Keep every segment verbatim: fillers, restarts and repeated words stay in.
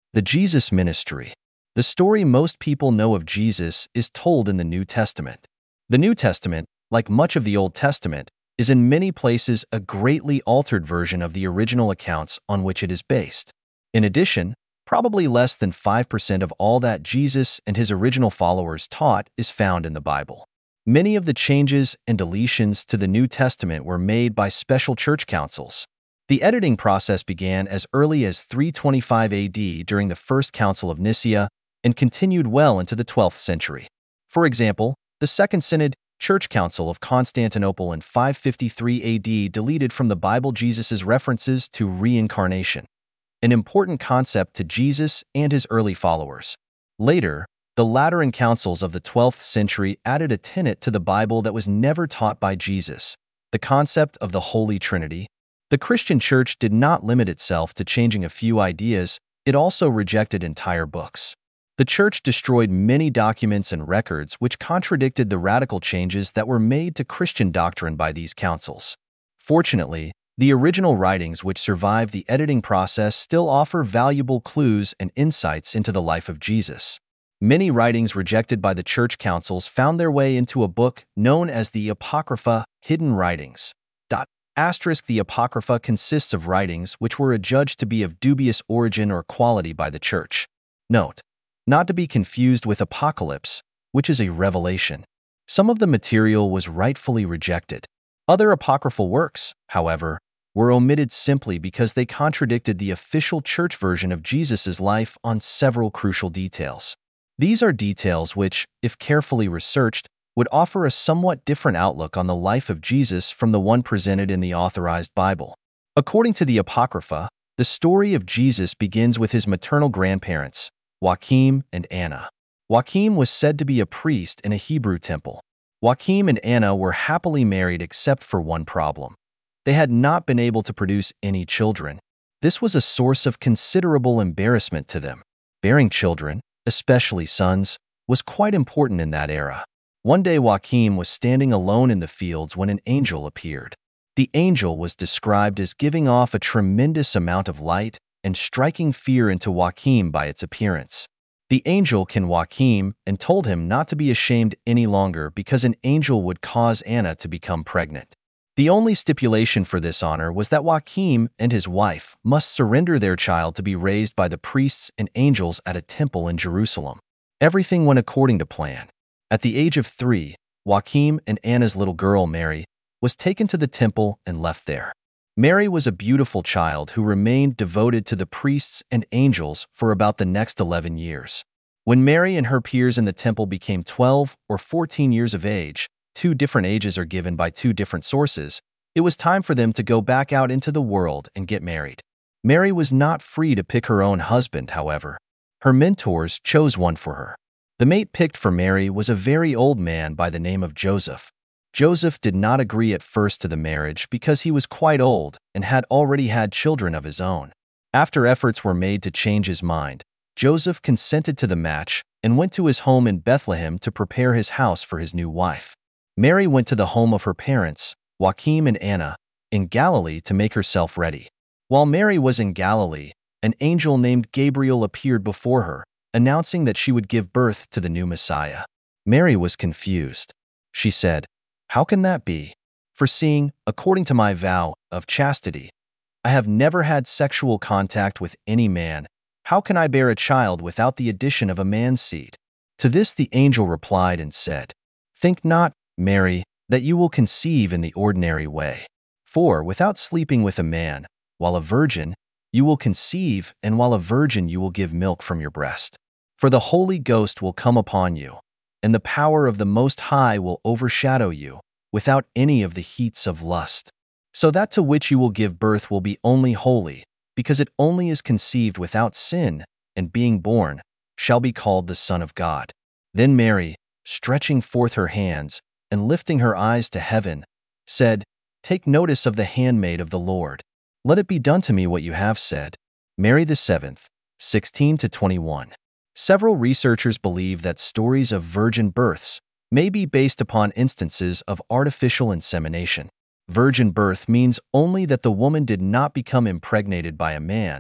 The Jesus Ministry. The story most people know of Jesus is told in the New Testament. The New Testament, like much of the Old Testament, is in many places a greatly altered version of the original accounts on which it is based. In addition, probably less than five percent of all that Jesus and his original followers taught is found in the Bible. Many of the changes and deletions to the New Testament were made by special church councils. The editing process began as early as three twenty-five A D during the First Council of Nicaea and continued well into the twelfth century. For example, the Second Synod Church Council of Constantinople in five fifty-three A D deleted from the Bible Jesus' references to reincarnation, an important concept to Jesus and his early followers. Later, the Lateran councils of the twelfth century added a tenet to the Bible that was never taught by Jesus, the concept of the Holy Trinity. The Christian Church did not limit itself to changing a few ideas, it also rejected entire books. The Church destroyed many documents and records which contradicted the radical changes that were made to Christian doctrine by these councils. Fortunately, the original writings which survive the editing process still offer valuable clues and insights into the life of Jesus. Many writings rejected by the church councils found their way into a book known as the Apocrypha, Hidden Writings. Asterisk the Apocrypha consists of writings which were adjudged to be of dubious origin or quality by the church. Note, not to be confused with Apocalypse, which is a revelation. Some of the material was rightfully rejected. Other apocryphal works, however, were omitted simply because they contradicted the official church version of Jesus' life on several crucial details. These are details which, if carefully researched, would offer a somewhat different outlook on the life of Jesus from the one presented in the authorized Bible. According to the Apocrypha, the story of Jesus begins with his maternal grandparents, Joachim and Anna. Joachim was said to be a priest in a Hebrew temple. Joachim and Anna were happily married except for one problem. They had not been able to produce any children. This was a source of considerable embarrassment to them. Bearing children, especially sons, was quite important in that era. One day Joachim was standing alone in the fields when an angel appeared. The angel was described as giving off a tremendous amount of light and striking fear into Joachim by its appearance. The angel came Joachim and told him not to be ashamed any longer because an angel would cause Anna to become pregnant. The only stipulation for this honor was that Joachim and his wife must surrender their child to be raised by the priests and angels at a temple in Jerusalem. Everything went according to plan. At the age of three, Joachim and Anna's little girl, Mary, was taken to the temple and left there. Mary was a beautiful child who remained devoted to the priests and angels for about the next eleven years. When Mary and her peers in the temple became twelve or fourteen years of age, two different ages are given by two different sources, it was time for them to go back out into the world and get married. Mary was not free to pick her own husband, however. Her mentors chose one for her. The mate picked for Mary was a very old man by the name of Joseph. Joseph did not agree at first to the marriage because he was quite old and had already had children of his own. After efforts were made to change his mind, Joseph consented to the match and went to his home in Bethlehem to prepare his house for his new wife. Mary went to the home of her parents, Joachim and Anna, in Galilee to make herself ready. While Mary was in Galilee, an angel named Gabriel appeared before her, announcing that she would give birth to the new Messiah. Mary was confused. She said, "How can that be? For seeing, according to my vow of chastity, I have never had sexual contact with any man. How can I bear a child without the addition of a man's seed?" To this the angel replied and said, "Think not, Mary, that you will conceive in the ordinary way. For without sleeping with a man, while a virgin, you will conceive, and while a virgin you will give milk from your breast. For the Holy Ghost will come upon you, and the power of the Most High will overshadow you, without any of the heats of lust. So that to which you will give birth will be only holy, because it only is conceived without sin, and being born, shall be called the Son of God." Then Mary, stretching forth her hands, and lifting her eyes to heaven, said, "Take notice of the handmaid of the Lord. Let it be done to me what you have said." Mary the seventh, sixteen to twenty-one. Several researchers believe that stories of virgin births may be based upon instances of artificial insemination. Virgin birth means only that the woman did not become impregnated by a man,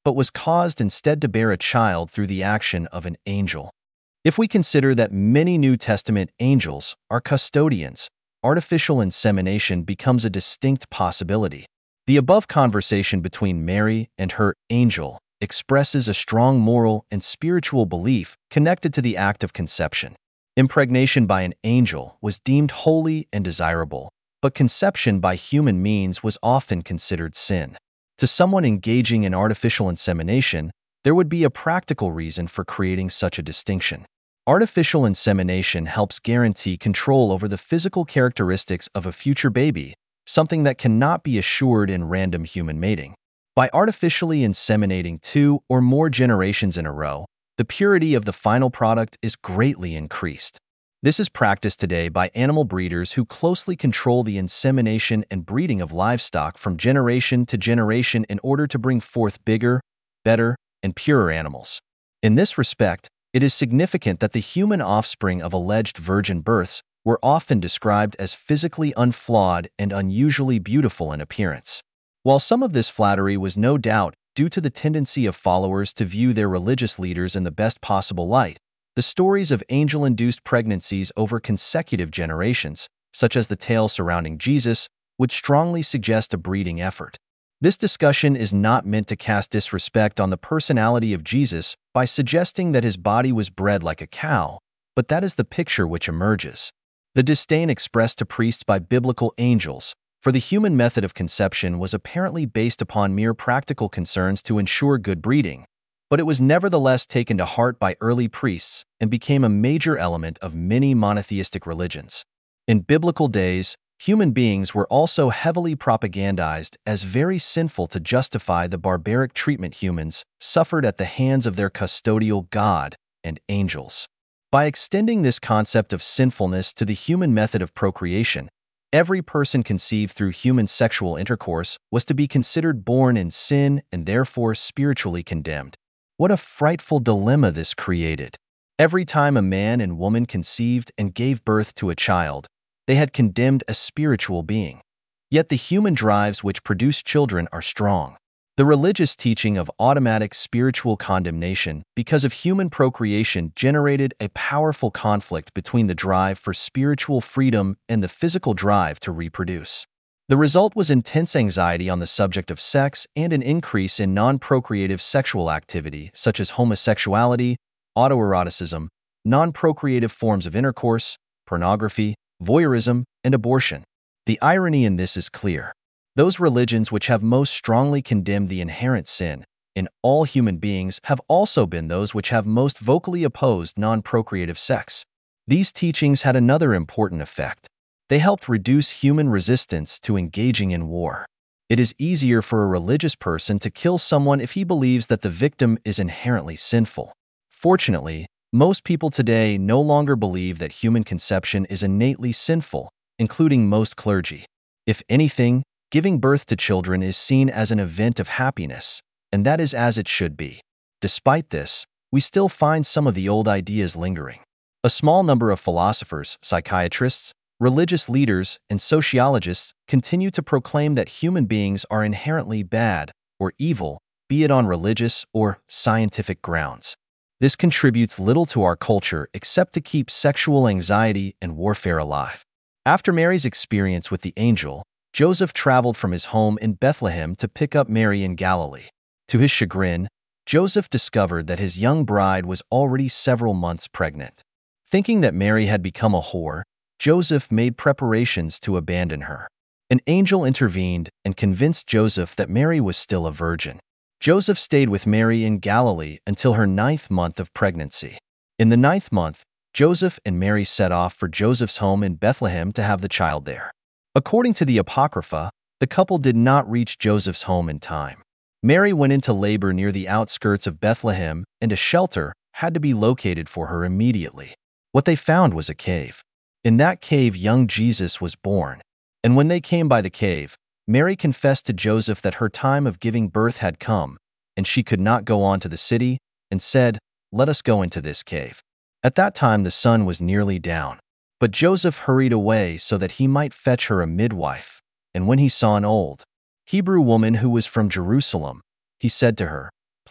but was caused instead to bear a child through the action of an angel. If we consider that many New Testament angels are custodians, artificial insemination becomes a distinct possibility. The above conversation between Mary and her angel expresses a strong moral and spiritual belief connected to the act of conception. Impregnation by an angel was deemed holy and desirable, but conception by human means was often considered sin. To someone engaging in artificial insemination, there would be a practical reason for creating such a distinction. Artificial insemination helps guarantee control over the physical characteristics of a future baby, something that cannot be assured in random human mating. By artificially inseminating two or more generations in a row, the purity of the final product is greatly increased. This is practiced today by animal breeders who closely control the insemination and breeding of livestock from generation to generation in order to bring forth bigger, better, and purer animals. In this respect, it is significant that the human offspring of alleged virgin births were often described as physically unflawed and unusually beautiful in appearance. While some of this flattery was no doubt due to the tendency of followers to view their religious leaders in the best possible light, the stories of angel-induced pregnancies over consecutive generations, such as the tale surrounding Jesus, would strongly suggest a breeding effort. This discussion is not meant to cast disrespect on the personality of Jesus by suggesting that his body was bred like a cow, but that is the picture which emerges. The disdain expressed to priests by biblical angels for the human method of conception was apparently based upon mere practical concerns to ensure good breeding, but it was nevertheless taken to heart by early priests and became a major element of many monotheistic religions. In biblical days, human beings were also heavily propagandized as very sinful to justify the barbaric treatment humans suffered at the hands of their custodial God and angels. By extending this concept of sinfulness to the human method of procreation, every person conceived through human sexual intercourse was to be considered born in sin and therefore spiritually condemned. What a frightful dilemma this created. Every time a man and woman conceived and gave birth to a child, they had condemned a spiritual being. Yet the human drives which produce children are strong. The religious teaching of automatic spiritual condemnation because of human procreation generated a powerful conflict between the drive for spiritual freedom and the physical drive to reproduce. The result was intense anxiety on the subject of sex and an increase in non-procreative sexual activity such as homosexuality, autoeroticism, non-procreative forms of intercourse, pornography, voyeurism, and abortion. The irony in this is clear. Those religions which have most strongly condemned the inherent sin in all human beings have also been those which have most vocally opposed non-procreative sex. These teachings had another important effect. They helped reduce human resistance to engaging in war. It is easier for a religious person to kill someone if he believes that the victim is inherently sinful. Fortunately, most people today no longer believe that human conception is innately sinful, including most clergy. If anything, giving birth to children is seen as an event of happiness, and that is as it should be. Despite this, we still find some of the old ideas lingering. A small number of philosophers, psychiatrists, religious leaders, and sociologists continue to proclaim that human beings are inherently bad or evil, be it on religious or scientific grounds. This contributes little to our culture except to keep sexual anxiety and warfare alive. After Mary's experience with the angel, Joseph traveled from his home in Bethlehem to pick up Mary in Galilee. To his chagrin, Joseph discovered that his young bride was already several months pregnant. Thinking that Mary had become a whore, Joseph made preparations to abandon her. An angel intervened and convinced Joseph that Mary was still a virgin. Joseph stayed with Mary in Galilee until her ninth month of pregnancy. In the ninth month, Joseph and Mary set off for Joseph's home in Bethlehem to have the child there. According to the Apocrypha, the couple did not reach Joseph's home in time. Mary went into labor near the outskirts of Bethlehem, and a shelter had to be located for her immediately. What they found was a cave. In that cave, young Jesus was born. And when they came by the cave, Mary confessed to Joseph that her time of giving birth had come, and she could not go on to the city, and said, "Let us go into this cave." At that time the sun was nearly down. But Joseph hurried away so that he might fetch her a midwife, and when he saw an old Hebrew woman who was from Jerusalem, he said to her,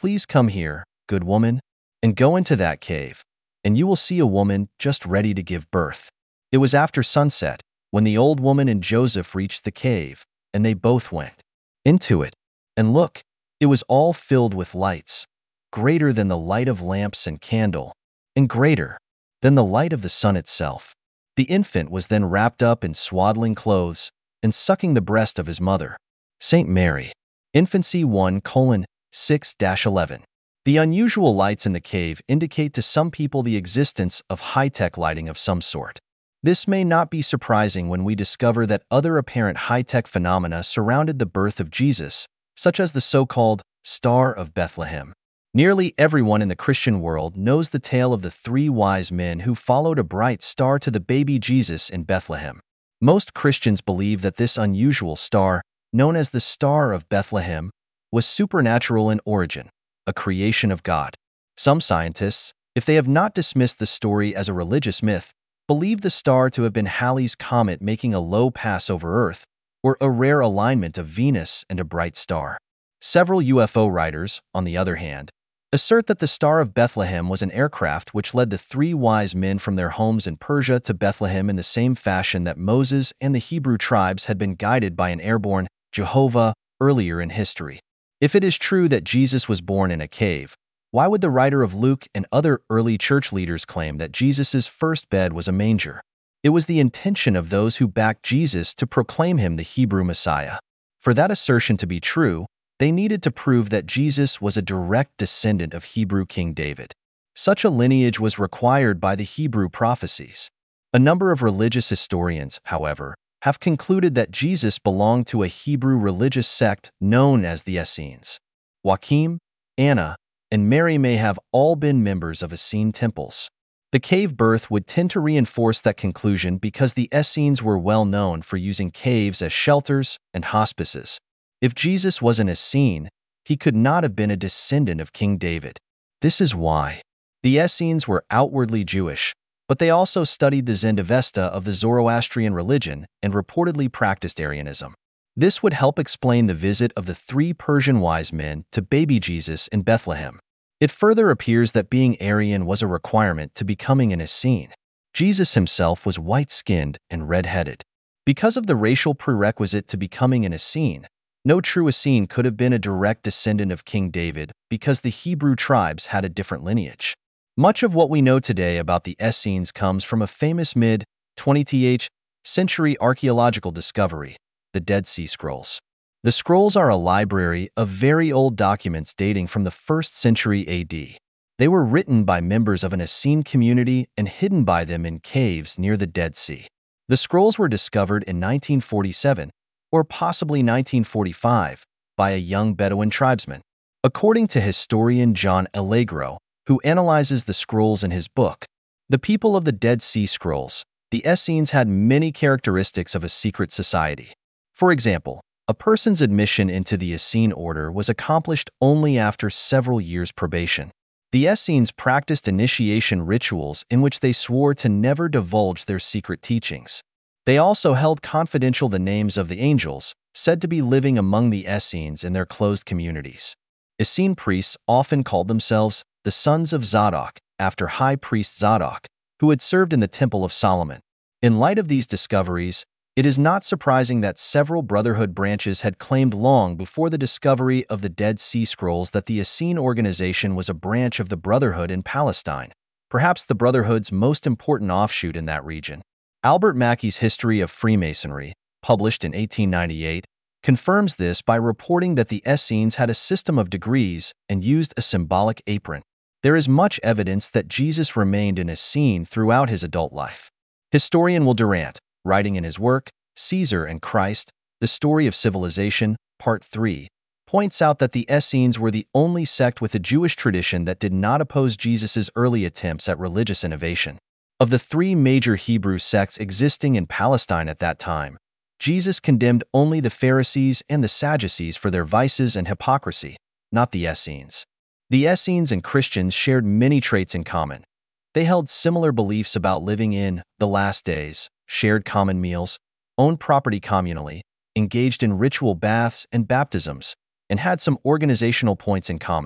"Please come here, good woman, and go into that cave, and you will see a woman just ready to give birth." It was after sunset, when the old woman and Joseph reached the cave, and they both went into it. And look, it was all filled with lights, greater than the light of lamps and candle, and greater than the light of the sun itself. The infant was then wrapped up in swaddling clothes and sucking the breast of his mother. Saint Mary. Infancy one colon six dash eleven. The unusual lights in the cave indicate to some people the existence of high-tech lighting of some sort. This may not be surprising when we discover that other apparent high-tech phenomena surrounded the birth of Jesus, such as the so-called Star of Bethlehem. Nearly everyone in the Christian world knows the tale of the three wise men who followed a bright star to the baby Jesus in Bethlehem. Most Christians believe that this unusual star, known as the Star of Bethlehem, was supernatural in origin, a creation of God. Some scientists, if they have not dismissed the story as a religious myth, believe the star to have been Halley's Comet making a low pass over Earth, or a rare alignment of Venus and a bright star. Several U F O writers, on the other hand, assert that the Star of Bethlehem was an aircraft which led the three wise men from their homes in Persia to Bethlehem in the same fashion that Moses and the Hebrew tribes had been guided by an airborne Jehovah earlier in history. If it is true that Jesus was born in a cave, why would the writer of Luke and other early church leaders claim that Jesus' first bed was a manger? It was the intention of those who backed Jesus to proclaim him the Hebrew Messiah. For that assertion to be true, they needed to prove that Jesus was a direct descendant of Hebrew King David. Such a lineage was required by the Hebrew prophecies. A number of religious historians, however, have concluded that Jesus belonged to a Hebrew religious sect known as the Essenes. Joachim, Anna, and Mary may have all been members of Essene temples. The cave birth would tend to reinforce that conclusion because the Essenes were well known for using caves as shelters and hospices. If Jesus was an Essene, he could not have been a descendant of King David. This is why. The Essenes were outwardly Jewish, but they also studied the Zendavesta of the Zoroastrian religion and reportedly practiced Arianism. This would help explain the visit of the three Persian wise men to baby Jesus in Bethlehem. It further appears that being Aryan was a requirement to becoming an Essene. Jesus himself was white-skinned and red-headed. Because of the racial prerequisite to becoming an Essene, no true Essene could have been a direct descendant of King David because the Hebrew tribes had a different lineage. Much of what we know today about the Essenes comes from a famous mid-twentieth century archaeological discovery, the Dead Sea Scrolls. The scrolls are a library of very old documents dating from the first century A D. They were written by members of an Essene community and hidden by them in caves near the Dead Sea. The scrolls were discovered in nineteen forty-seven, or possibly nineteen forty-five, by a young Bedouin tribesman. According to historian John Allegro, who analyzes the scrolls in his book, The People of the Dead Sea Scrolls, the Essenes had many characteristics of a secret society. For example, a person's admission into the Essene order was accomplished only after several years' probation. The Essenes practiced initiation rituals in which they swore to never divulge their secret teachings. They also held confidential the names of the angels, said to be living among the Essenes in their closed communities. Essene priests often called themselves the sons of Zadok, after High Priest Zadok, who had served in the Temple of Solomon. In light of these discoveries, it is not surprising that several Brotherhood branches had claimed long before the discovery of the Dead Sea Scrolls that the Essene organization was a branch of the Brotherhood in Palestine, perhaps the Brotherhood's most important offshoot in that region. Albert Mackey's History of Freemasonry, published in eighteen ninety-eight, confirms this by reporting that the Essenes had a system of degrees and used a symbolic apron. There is much evidence that Jesus remained an Essene throughout his adult life. Historian Will Durant, writing in his work, Caesar and Christ, The Story of Civilization, Part three, points out that the Essenes were the only sect with a Jewish tradition that did not oppose Jesus' early attempts at religious innovation. Of the three major Hebrew sects existing in Palestine at that time, Jesus condemned only the Pharisees and the Sadducees for their vices and hypocrisy, not the Essenes. The Essenes and Christians shared many traits in common. They held similar beliefs about living in the last days, shared common meals, owned property communally, engaged in ritual baths and baptisms, and had some organizational points in common.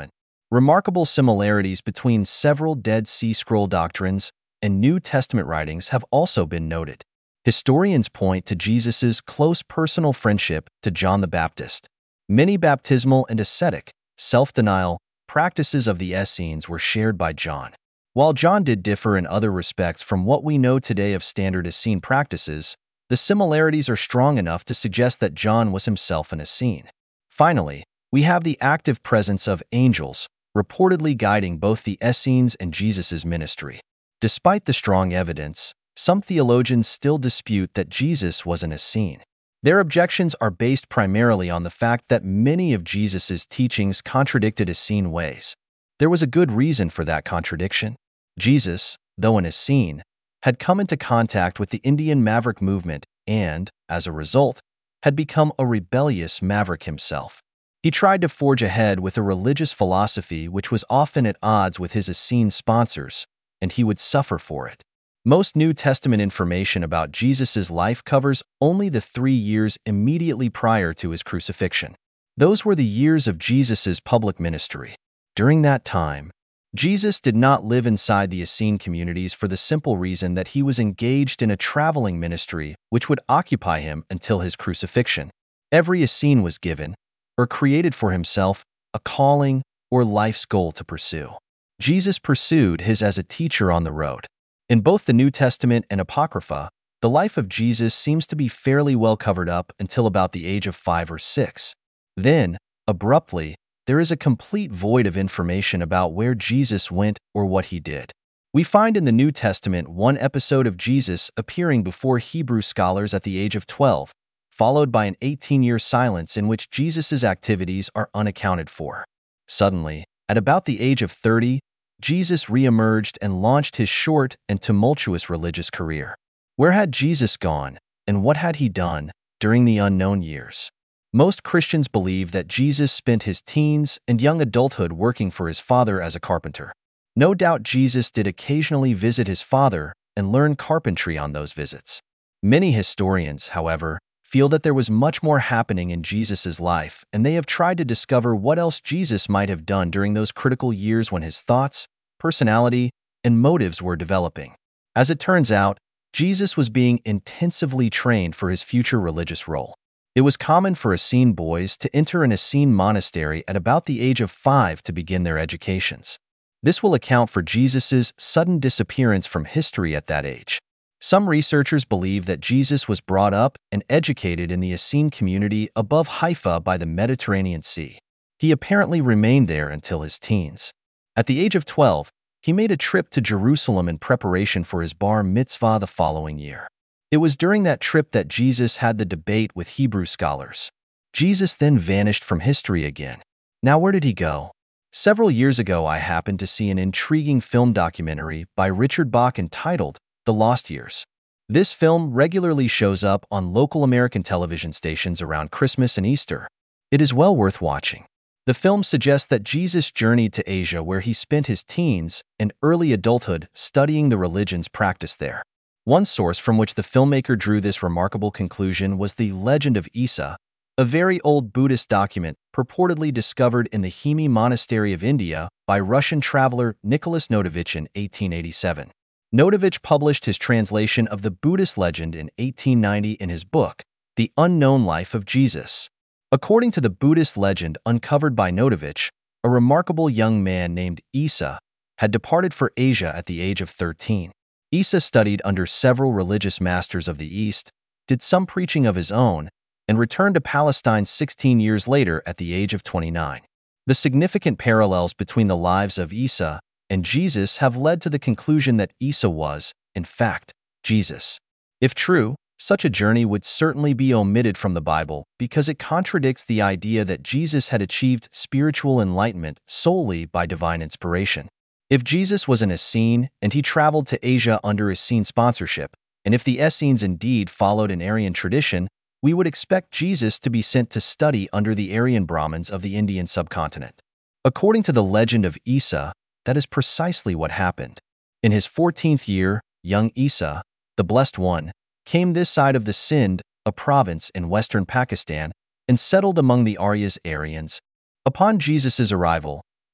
Remarkable similarities between several Dead Sea Scroll doctrines and New Testament writings have also been noted. Historians point to Jesus' close personal friendship to John the Baptist. Many baptismal and ascetic, self-denial practices of the Essenes were shared by John. While John did differ in other respects from what we know today of standard Essene practices, the similarities are strong enough to suggest that John was himself an Essene. Finally, we have the active presence of angels, reportedly guiding both the Essenes and Jesus' ministry. Despite the strong evidence, some theologians still dispute that Jesus was an Essene. Their objections are based primarily on the fact that many of Jesus' teachings contradicted Essene ways. There was a good reason for that contradiction. Jesus, though an Essene, had come into contact with the Indian Maverick movement and, as a result, had become a rebellious maverick himself. He tried to forge ahead with a religious philosophy which was often at odds with his Essene sponsors, and he would suffer for it. Most New Testament information about Jesus' life covers only the three years immediately prior to his crucifixion. Those were the years of Jesus' public ministry. During that time, Jesus did not live inside the Essene communities for the simple reason that he was engaged in a traveling ministry which would occupy him until his crucifixion. Every Essene was given, or created for himself, a calling or life's goal to pursue. Jesus pursued his as a teacher on the road. In both the New Testament and Apocrypha, the life of Jesus seems to be fairly well covered up until about the age of five or six. Then, abruptly, there is a complete void of information about where Jesus went or what he did. We find in the New Testament one episode of Jesus appearing before Hebrew scholars at the age of twelve, followed by an eighteen-year silence in which Jesus' activities are unaccounted for. Suddenly, at about the age of thirty, Jesus re-emerged and launched his short and tumultuous religious career. Where had Jesus gone, and what had he done during the unknown years? Most Christians believe that Jesus spent his teens and young adulthood working for his father as a carpenter. No doubt Jesus did occasionally visit his father and learn carpentry on those visits. Many historians, however, feel that there was much more happening in Jesus' life, and they have tried to discover what else Jesus might have done during those critical years when his thoughts, personality, and motives were developing. As it turns out, Jesus was being intensively trained for his future religious role. It was common for Essene boys to enter an Essene monastery at about the age of five to begin their educations. This will account for Jesus' sudden disappearance from history at that age. Some researchers believe that Jesus was brought up and educated in the Essene community above Haifa by the Mediterranean Sea. He apparently remained there until his teens. At the age of twelve, he made a trip to Jerusalem in preparation for his bar mitzvah the following year. It was during that trip that Jesus had the debate with Hebrew scholars. Jesus then vanished from history again. Now where did he go? Several years ago, I happened to see an intriguing film documentary by Richard Bach entitled The Lost Years. This film regularly shows up on local American television stations around Christmas and Easter. It is well worth watching. The film suggests that Jesus journeyed to Asia, where he spent his teens and early adulthood studying the religions practiced there. One source from which the filmmaker drew this remarkable conclusion was the Legend of Issa, a very old Buddhist document purportedly discovered in the Hemi Monastery of India by Russian traveler Nicholas Notovich in eighteen eighty-seven. Notovich published his translation of the Buddhist legend in eighteen ninety in his book, The Unknown Life of Jesus. According to the Buddhist legend uncovered by Notovich, a remarkable young man named Issa had departed for Asia at the age of thirteen. Issa studied under several religious masters of the East, did some preaching of his own, and returned to Palestine sixteen years later at the age of twenty-nine. The significant parallels between the lives of Issa and Jesus have led to the conclusion that Issa was, in fact, Jesus. If true, such a journey would certainly be omitted from the Bible because it contradicts the idea that Jesus had achieved spiritual enlightenment solely by divine inspiration. If Jesus was an Essene and he traveled to Asia under Essene sponsorship, and if the Essenes indeed followed an Aryan tradition, we would expect Jesus to be sent to study under the Aryan Brahmins of the Indian subcontinent. According to the legend of Issa, that is precisely what happened. In his fourteenth year, young Issa, the Blessed One, came this side of the Sindh, a province in western Pakistan, and settled among the Aryas Aryans. Upon Jesus' arrival,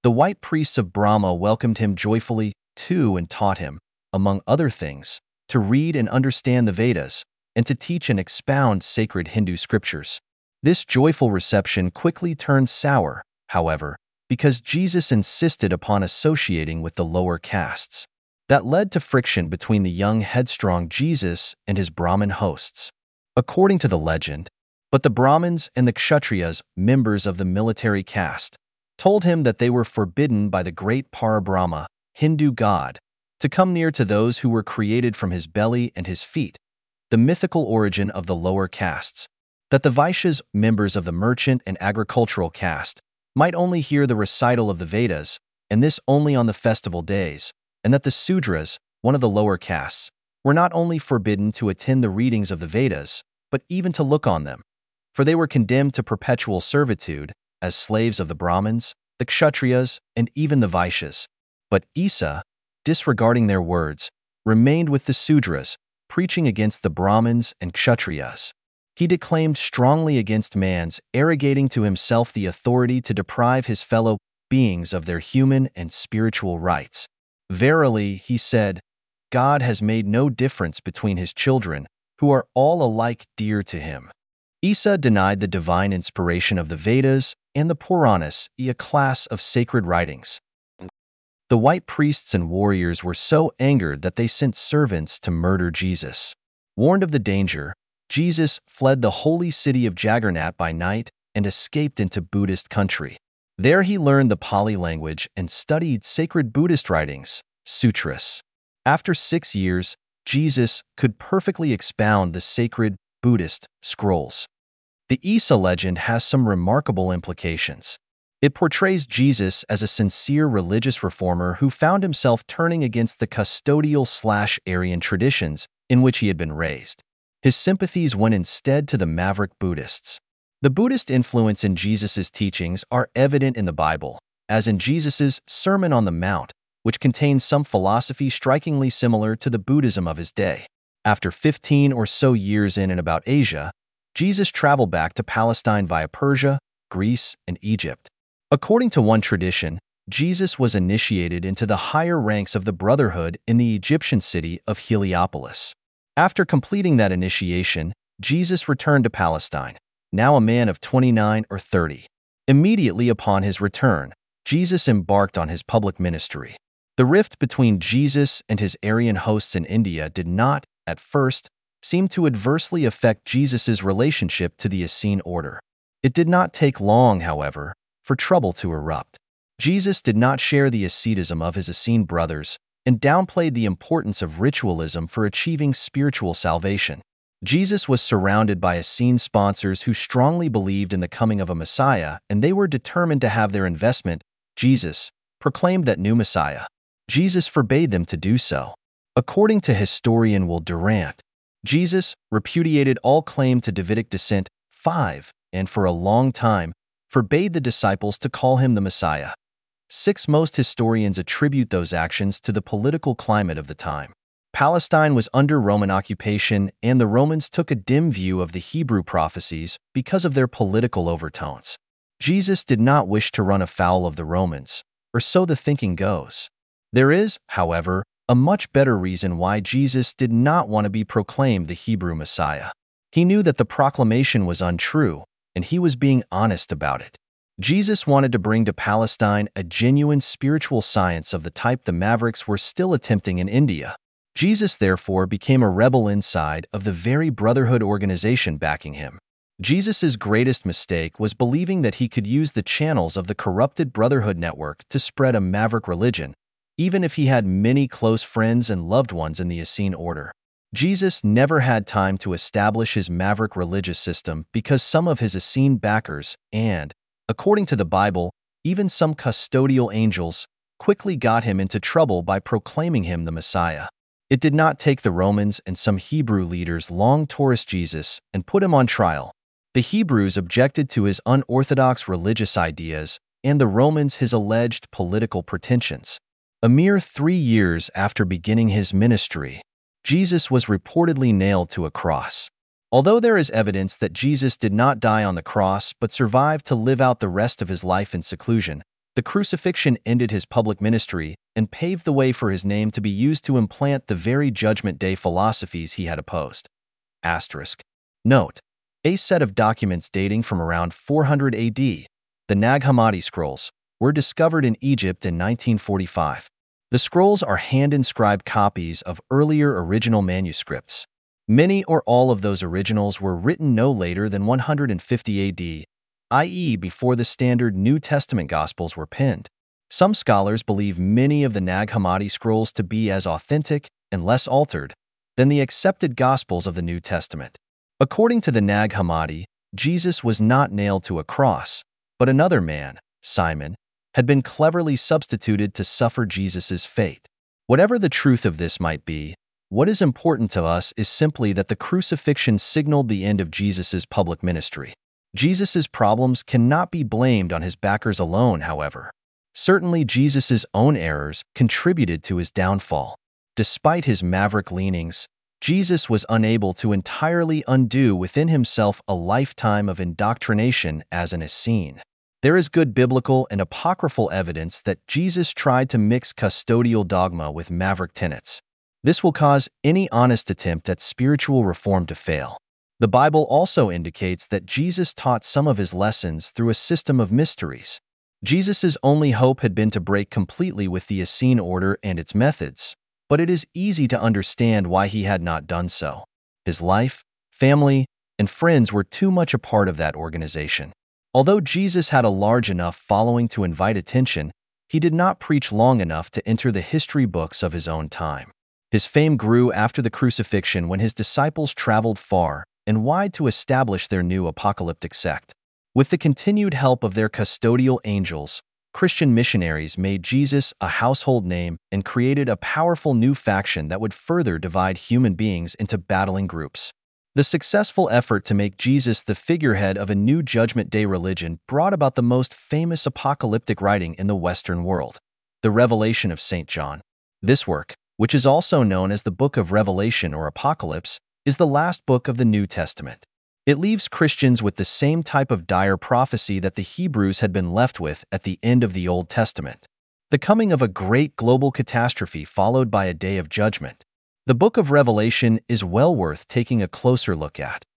The white priests of Brahma welcomed him joyfully, too, and taught him, among other things, to read and understand the Vedas, and to teach and expound sacred Hindu scriptures. This joyful reception quickly turned sour, however, because Jesus insisted upon associating with the lower castes. That led to friction between the young, headstrong Jesus and his Brahmin hosts. According to the legend, but the Brahmins and the Kshatriyas, members of the military caste, told him that they were forbidden by the great Parabrahma, Hindu god, to come near to those who were created from his belly and his feet, the mythical origin of the lower castes, that the Vaishyas, members of the merchant and agricultural caste, might only hear the recital of the Vedas, and this only on the festival days, and that the Sudras, one of the lower castes, were not only forbidden to attend the readings of the Vedas, but even to look on them, for they were condemned to perpetual servitude as slaves of the Brahmins, the Kshatriyas, and even the Vaishyas. But Isa, disregarding their words, remained with the Sudras, preaching against the Brahmins and Kshatriyas. He declaimed strongly against man's arrogating to himself the authority to deprive his fellow beings of their human and spiritual rights. Verily, he said, God has made no difference between his children, who are all alike dear to him. Isa denied the divine inspiration of the Vedas and the Puranas, a class of sacred writings. The white priests and warriors were so angered that they sent servants to murder Jesus. Warned of the danger, Jesus fled the holy city of Jagannath by night and escaped into Buddhist country. There he learned the Pali language and studied sacred Buddhist writings, sutras. After six years, Jesus could perfectly expound the sacred Buddhist scrolls. The Isa legend has some remarkable implications. It portrays Jesus as a sincere religious reformer who found himself turning against the custodial-slash-Aryan traditions in which he had been raised. His sympathies went instead to the maverick Buddhists. The Buddhist influence in Jesus's teachings are evident in the Bible, as in Jesus's Sermon on the Mount, which contains some philosophy strikingly similar to the Buddhism of his day. After fifteen or so years in and about Asia, Jesus traveled back to Palestine via Persia, Greece, and Egypt. According to one tradition, Jesus was initiated into the higher ranks of the Brotherhood in the Egyptian city of Heliopolis. After completing that initiation, Jesus returned to Palestine, now a man of twenty-nine or thirty. Immediately upon his return, Jesus embarked on his public ministry. The rift between Jesus and his Aryan hosts in India did not, at first, seem to adversely affect Jesus's relationship to the Essene order. It did not take long, however, for trouble to erupt. Jesus did not share the asceticism of his Essene brothers and downplayed the importance of ritualism for achieving spiritual salvation. Jesus was surrounded by Essene sponsors who strongly believed in the coming of a Messiah, and they were determined to have their investment. Jesus proclaimed that new Messiah. Jesus forbade them to do so. According to historian Will Durant, Jesus repudiated all claim to Davidic descent, five, and for a long time, forbade the disciples to call him the Messiah. Six. Most historians attribute those actions to the political climate of the time. Palestine was under Roman occupation, and the Romans took a dim view of the Hebrew prophecies because of their political overtones. Jesus did not wish to run afoul of the Romans, or so the thinking goes. There is, however, a much better reason why Jesus did not want to be proclaimed the Hebrew Messiah. He knew that the proclamation was untrue, and he was being honest about it. Jesus wanted to bring to Palestine a genuine spiritual science of the type the Mavericks were still attempting in India. Jesus therefore became a rebel inside of the very Brotherhood organization backing him. Jesus's greatest mistake was believing that he could use the channels of the corrupted Brotherhood network to spread a maverick religion, even if he had many close friends and loved ones in the Essene order. Jesus never had time to establish his maverick religious system because some of his Essene backers and, according to the Bible, even some custodial angels, quickly got him into trouble by proclaiming him the Messiah. It did not take the Romans and some Hebrew leaders long to arrest Jesus and put him on trial. The Hebrews objected to his unorthodox religious ideas and the Romans his alleged political pretensions. A mere three years after beginning his ministry, Jesus was reportedly nailed to a cross. Although there is evidence that Jesus did not die on the cross but survived to live out the rest of his life in seclusion, The crucifixion ended his public ministry and paved the way for his name to be used to implant the very Judgment Day philosophies he had opposed. Asterisk. Note: a set of documents dating from around four hundred A D, the Nag Hammadi scrolls, were discovered in Egypt in nineteen forty-five. The scrolls are hand-inscribed copies of earlier original manuscripts. Many or all of those originals were written no later than one hundred fifty A D, that is before the standard New Testament Gospels were penned. Some scholars believe many of the Nag Hammadi scrolls to be as authentic and less altered than the accepted Gospels of the New Testament. According to the Nag Hammadi, Jesus was not nailed to a cross, but another man, Simon, had been cleverly substituted to suffer Jesus' fate. Whatever the truth of this might be, what is important to us is simply that the crucifixion signaled the end of Jesus' public ministry. Jesus' problems cannot be blamed on his backers alone, however. Certainly, Jesus' own errors contributed to his downfall. Despite his maverick leanings, Jesus was unable to entirely undo within himself a lifetime of indoctrination as an Essene. There is good biblical and apocryphal evidence that Jesus tried to mix custodial dogma with maverick tenets. This will cause any honest attempt at spiritual reform to fail. The Bible also indicates that Jesus taught some of his lessons through a system of mysteries. Jesus' only hope had been to break completely with the Essene order and its methods, but it is easy to understand why he had not done so. His life, family, and friends were too much a part of that organization. Although Jesus had a large enough following to invite attention, he did not preach long enough to enter the history books of his own time. His fame grew after the crucifixion when his disciples traveled far and wide to establish their new apocalyptic sect. With the continued help of their custodial angels, Christian missionaries made Jesus a household name and created a powerful new faction that would further divide human beings into battling groups. The successful effort to make Jesus the figurehead of a new Judgment Day religion brought about the most famous apocalyptic writing in the Western world, the Revelation of Saint John. This work, which is also known as the Book of Revelation or Apocalypse, is the last book of the New Testament. It leaves Christians with the same type of dire prophecy that the Hebrews had been left with at the end of the Old Testament: the coming of a great global catastrophe followed by a day of judgment. The Book of Revelation is well worth taking a closer look at.